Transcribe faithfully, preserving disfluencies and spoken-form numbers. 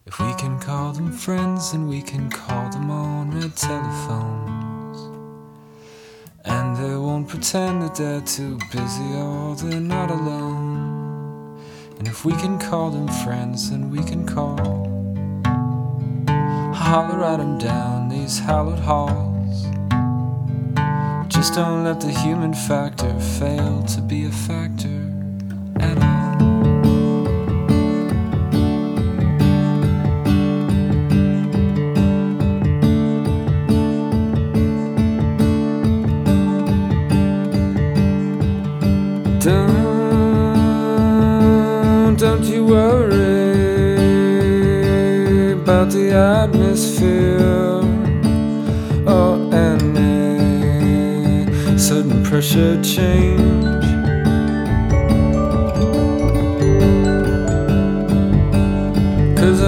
If we can call them friends, and we can call them on red telephones, and they won't pretend that they're too busy or they're not alone. And if we can call them friends, then we can call, holler at them down these hallowed halls. Just don't let the human factor fail to be a factor at all. Don't, don't you worry about the atmosphere or any sudden pressure change.